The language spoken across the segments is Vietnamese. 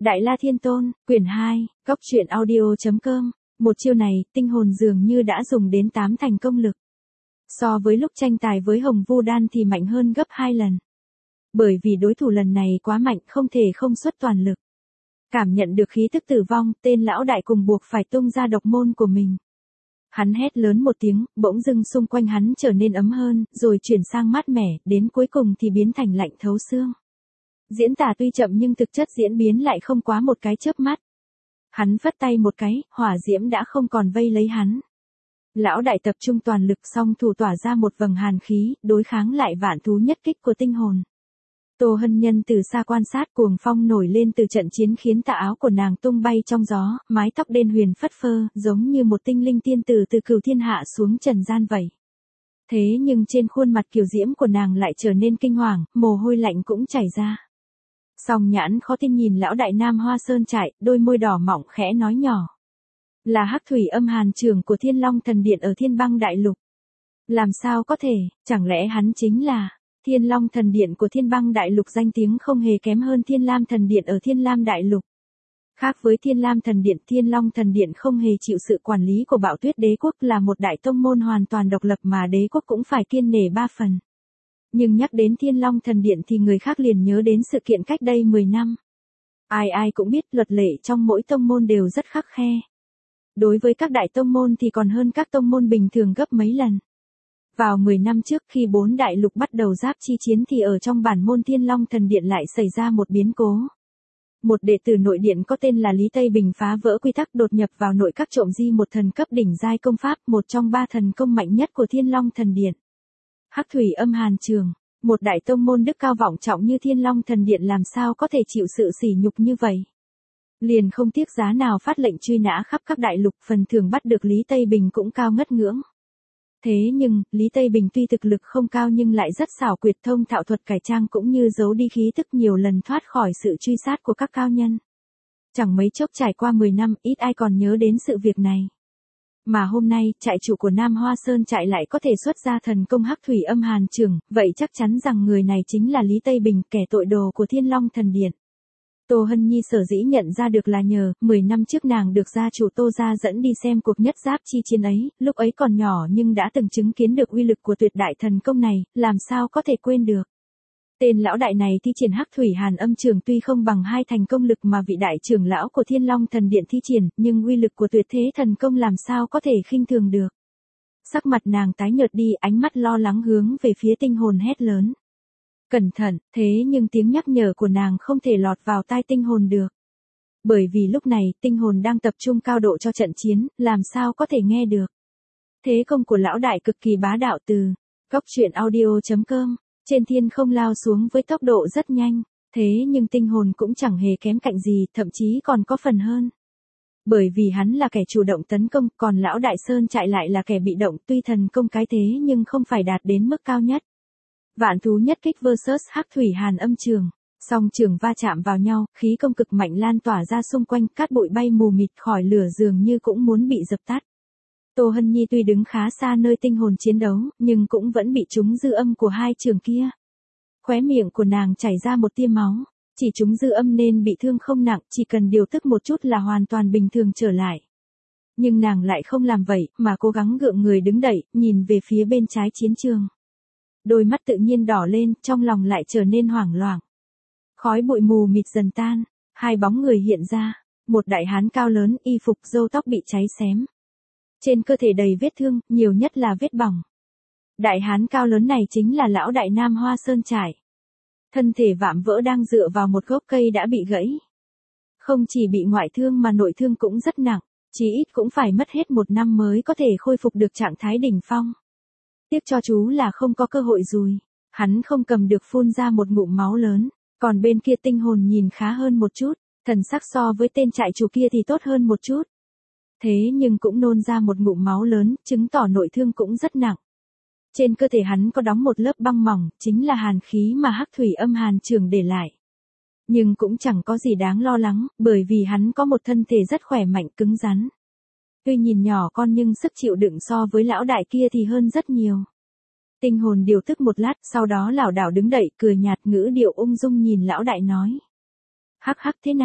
Đại La Thiên Tôn, quyển 2, Góc truyện audio.com. Một chiêu này, tinh hồn dường như đã dùng đến 8 thành công lực. So với lúc tranh tài với Hồng Vu Đan thì mạnh hơn gấp 2 lần. Bởi vì đối thủ lần này quá mạnh không thể không xuất toàn lực. Cảm nhận được khí tức tử vong, tên lão đại cùng buộc phải tung ra độc môn của mình. Hắn hét lớn một tiếng, bỗng dưng xung quanh hắn trở nên ấm hơn, rồi chuyển sang mát mẻ, đến cuối cùng thì biến thành lạnh thấu xương. Diễn tả tuy chậm nhưng thực chất diễn biến lại không quá một cái chớp mắt. Hắn phất tay một cái, hỏa diễm đã không còn vây lấy hắn. Lão đại tập trung toàn lực song thủ tỏa ra một vầng hàn khí, đối kháng lại vạn thú nhất kích của tinh hồn. Tô Hân Nhân từ xa quan sát cuồng phong nổi lên từ trận chiến khiến tà áo của nàng tung bay trong gió, mái tóc đen huyền phất phơ, giống như một tinh linh tiên tử từ cửu thiên hạ xuống trần gian vậy. Thế nhưng trên khuôn mặt kiều diễm của nàng lại trở nên kinh hoàng, mồ hôi lạnh cũng chảy ra. Song nhãn khó tin nhìn lão đại Nam Hoa Sơn Trại, đôi môi đỏ mọng khẽ nói nhỏ. Là Hắc Thủy Âm Hàn trưởng của Thiên Long Thần Điện ở Thiên Băng Đại Lục. Làm sao có thể, chẳng lẽ hắn chính là Thiên Long Thần Điện của Thiên Băng Đại Lục, danh tiếng không hề kém hơn Thiên Lam Thần Điện ở Thiên Lam Đại Lục. Khác với Thiên Lam Thần Điện, Thiên Long Thần Điện không hề chịu sự quản lý của Bạo Tuyết Đế Quốc, là một đại tông môn hoàn toàn độc lập mà đế quốc cũng phải kiêng nể 3 phần. Nhưng nhắc đến Thiên Long Thần Điện thì người khác liền nhớ đến sự kiện cách đây 10 năm. Ai ai cũng biết luật lệ trong mỗi tông môn đều rất khắt khe. Đối với các đại tông môn thì còn hơn các tông môn bình thường gấp mấy lần. Vào 10 năm trước khi 4 đại lục bắt đầu giáp chi chiến thì ở trong bản môn Thiên Long Thần Điện lại xảy ra một biến cố. Một đệ tử nội điện có tên là Lý Tây Bình phá vỡ quy tắc đột nhập vào nội các trộm di một thần cấp đỉnh giai công pháp, một trong 3 thần công mạnh nhất của Thiên Long Thần Điện. Hắc Thủy Âm Hàn Trường, một đại tông môn đức cao vọng trọng như Thiên Long Thần Điện làm sao có thể chịu sự sỉ nhục như vậy. Liền không tiếc giá nào phát lệnh truy nã khắp các đại lục, phần thưởng bắt được Lý Tây Bình cũng cao ngất ngưỡng. Thế nhưng, Lý Tây Bình tuy thực lực không cao nhưng lại rất xảo quyệt, thông thạo thuật cải trang cũng như giấu đi khí tức, nhiều lần thoát khỏi sự truy sát của các cao nhân. Chẳng mấy chốc trải qua 10 năm, ít ai còn nhớ đến sự việc này. Mà hôm nay, trại chủ của Nam Hoa Sơn Trại lại có thể xuất ra thần công Hắc Thủy Âm Hàn Trường, vậy chắc chắn rằng người này chính là Lý Tây Bình, kẻ tội đồ của Thiên Long Thần Điện. Tô Hân Nhi sở dĩ nhận ra được là nhờ, 10 năm trước nàng được gia chủ Tô gia dẫn đi xem cuộc nhất giáp chi chiến ấy, lúc ấy còn nhỏ nhưng đã từng chứng kiến được uy lực của tuyệt đại thần công này, làm sao có thể quên được. Tên lão đại này thi triển Hắc Thủy Hàn Âm Trường tuy không bằng 2 thành công lực mà vị đại trưởng lão của Thiên Long Thần Điện thi triển, nhưng uy lực của tuyệt thế thần công làm sao có thể khinh thường được. Sắc mặt nàng tái nhợt đi, ánh mắt lo lắng hướng về phía tinh hồn hét lớn. Cẩn thận, thế nhưng tiếng nhắc nhở của nàng không thể lọt vào tai tinh hồn được. Bởi vì lúc này, tinh hồn đang tập trung cao độ cho trận chiến, làm sao có thể nghe được. Thế công của lão đại cực kỳ bá đạo. Từ Góc truyện audio.com, trên thiên không lao xuống với tốc độ rất nhanh, thế nhưng tinh hồn cũng chẳng hề kém cạnh gì, thậm chí còn có phần hơn. Bởi vì hắn là kẻ chủ động tấn công, còn lão đại Sơn Trại lại là kẻ bị động, tuy thần công cái thế nhưng không phải đạt đến mức cao nhất. Vạn thú nhất kích vs Hắc Thủy Hàn Âm Trường, song trường va chạm vào nhau, khí công cực mạnh lan tỏa ra xung quanh, cát bụi bay mù mịt, khỏi lửa dường như cũng muốn bị dập tắt. Tô Hân Nhi tuy đứng khá xa nơi tinh hồn chiến đấu, nhưng cũng vẫn bị trúng dư âm của 2 trường kia. Khóe miệng của nàng chảy ra một tia máu, chỉ trúng dư âm nên bị thương không nặng, chỉ cần điều tức một chút là hoàn toàn bình thường trở lại. Nhưng nàng lại không làm vậy, mà cố gắng gượng người đứng dậy, nhìn về phía bên trái chiến trường. Đôi mắt tự nhiên đỏ lên, trong lòng lại trở nên hoảng loạn. Khói bụi mù mịt dần tan, 2 bóng người hiện ra, một đại hán cao lớn, y phục râu tóc bị cháy xém. Trên cơ thể đầy vết thương, nhiều nhất là vết bỏng. Đại hán cao lớn này chính là lão đại Nam Hoa Sơn Trại. Thân thể vạm vỡ đang dựa vào một gốc cây đã bị gãy. Không chỉ bị ngoại thương mà nội thương cũng rất nặng, chí ít cũng phải mất hết 1 năm mới có thể khôi phục được trạng thái đỉnh phong. Tiếc cho chú là không có cơ hội rồi. Hắn không cầm được phun ra một ngụm máu lớn, còn bên kia tinh hồn nhìn khá hơn một chút, thần sắc so với tên trại chủ kia thì tốt hơn một chút. Thế nhưng cũng nôn ra một ngụm máu lớn, chứng tỏ nội thương cũng rất nặng. Trên cơ thể hắn có đóng một lớp băng mỏng, chính là hàn khí mà Hắc Thủy Âm Hàn Trường để lại. Nhưng cũng chẳng có gì đáng lo lắng, bởi vì hắn có một thân thể rất khỏe mạnh cứng rắn. Tuy nhìn nhỏ con nhưng sức chịu đựng so với lão đại kia thì hơn rất nhiều. Tinh hồn điều tức một lát, sau đó lảo đảo đứng dậy, cười nhạt, ngữ điệu ung dung nhìn lão đại nói. Hắc hắc, thế nào?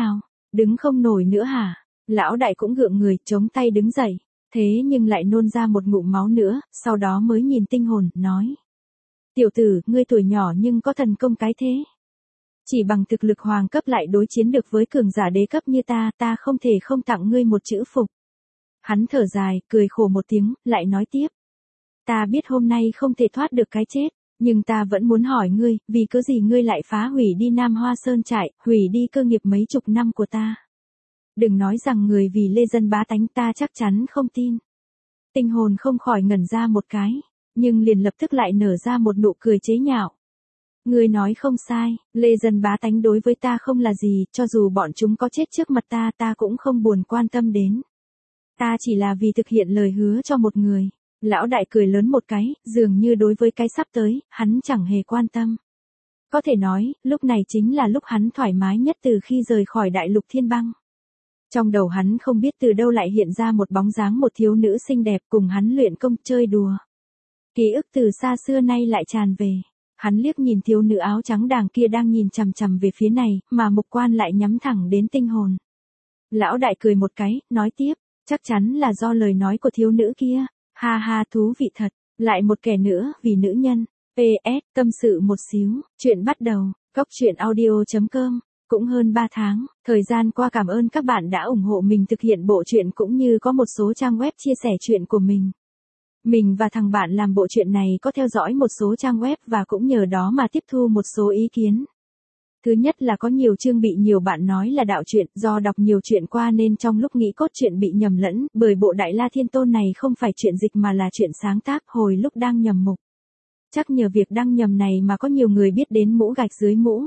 Đứng không nổi nữa hả? Lão đại cũng gượng người, chống tay đứng dậy. Thế nhưng lại nôn ra một ngụm máu nữa, sau đó mới nhìn tinh hồn, nói. Tiểu tử, ngươi tuổi nhỏ nhưng có thần công cái thế. Chỉ bằng thực lực hoàng cấp lại đối chiến được với cường giả đế cấp như ta không thể không tặng ngươi một chữ phục. Hắn thở dài, cười khổ một tiếng, lại nói tiếp. Ta biết hôm nay không thể thoát được cái chết, nhưng ta vẫn muốn hỏi ngươi, vì cớ gì ngươi lại phá hủy đi Nam Hoa Sơn trại, hủy đi cơ nghiệp mấy chục năm của ta. Đừng nói rằng người vì lê dân bá tánh, ta chắc chắn không tin. Tinh hồn không khỏi ngẩn ra một cái, nhưng liền lập tức lại nở ra một nụ cười chế nhạo. Ngươi nói không sai, lê dân bá tánh đối với ta không là gì, cho dù bọn chúng có chết trước mặt ta cũng không buồn quan tâm đến. Ta chỉ là vì thực hiện lời hứa cho một người. Lão đại cười lớn một cái, dường như đối với cái sắp tới, hắn chẳng hề quan tâm. Có thể nói, lúc này chính là lúc hắn thoải mái nhất từ khi rời khỏi đại lục thiên băng. Trong đầu hắn không biết từ đâu lại hiện ra một bóng dáng một thiếu nữ xinh đẹp cùng hắn luyện công chơi đùa. Ký ức từ xa xưa nay lại tràn về. Hắn liếc nhìn thiếu nữ áo trắng đàng kia đang nhìn chằm chằm về phía này, mà mục quan lại nhắm thẳng đến tinh hồn. Lão đại cười một cái, nói tiếp, chắc chắn là do lời nói của thiếu nữ kia. Ha ha, thú vị thật, lại một kẻ nữa, vì nữ nhân. PS, tâm sự một xíu, chuyện bắt đầu, Cóc truyện audio.com. Cũng hơn 3 tháng, thời gian qua cảm ơn các bạn đã ủng hộ mình thực hiện bộ truyện cũng như có một số trang web chia sẻ chuyện của mình. Mình và thằng bạn làm bộ truyện này có theo dõi một số trang web và cũng nhờ đó mà tiếp thu một số ý kiến. Thứ nhất là có nhiều chương bị nhiều bạn nói là đạo truyện, do đọc nhiều chuyện qua nên trong lúc nghĩ cốt truyện bị nhầm lẫn, bởi bộ Đại La Thiên Tôn này không phải truyện dịch mà là truyện sáng tác hồi lúc đang nhầm mục. Chắc nhờ việc đăng nhầm này mà có nhiều người biết đến mũ gạch dưới mũ.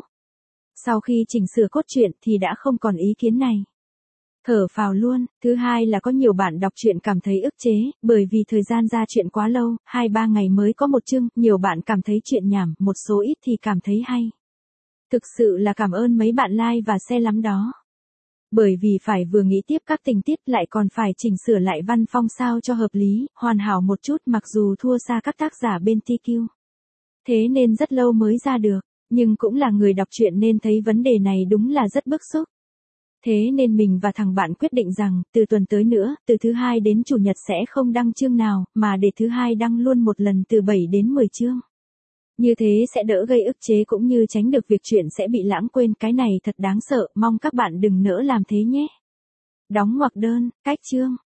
Sau khi chỉnh sửa cốt truyện thì đã không còn ý kiến này. Thở phào luôn. Thứ hai là có nhiều bạn đọc truyện cảm thấy ức chế, bởi vì thời gian ra truyện quá lâu, 2-3 ngày mới có một chương, nhiều bạn cảm thấy truyện nhảm, một số ít thì cảm thấy hay. Thực sự là cảm ơn mấy bạn like và share lắm đó. Bởi vì phải vừa nghĩ tiếp các tình tiết lại còn phải chỉnh sửa lại văn phong sao cho hợp lý, hoàn hảo một chút mặc dù thua xa các tác giả bên TQ. Thế nên rất lâu mới ra được, nhưng cũng là người đọc truyện nên thấy vấn đề này đúng là rất bức xúc. Thế nên mình và thằng bạn quyết định rằng, từ tuần tới nữa, từ thứ hai đến chủ nhật sẽ không đăng chương nào, mà để thứ hai đăng luôn một lần từ 7 đến 10 chương. Như thế sẽ đỡ gây ức chế cũng như tránh được việc chuyện sẽ bị lãng quên, cái này thật đáng sợ, mong các bạn đừng nỡ làm thế nhé. Đóng ngoặc đơn, cách chương.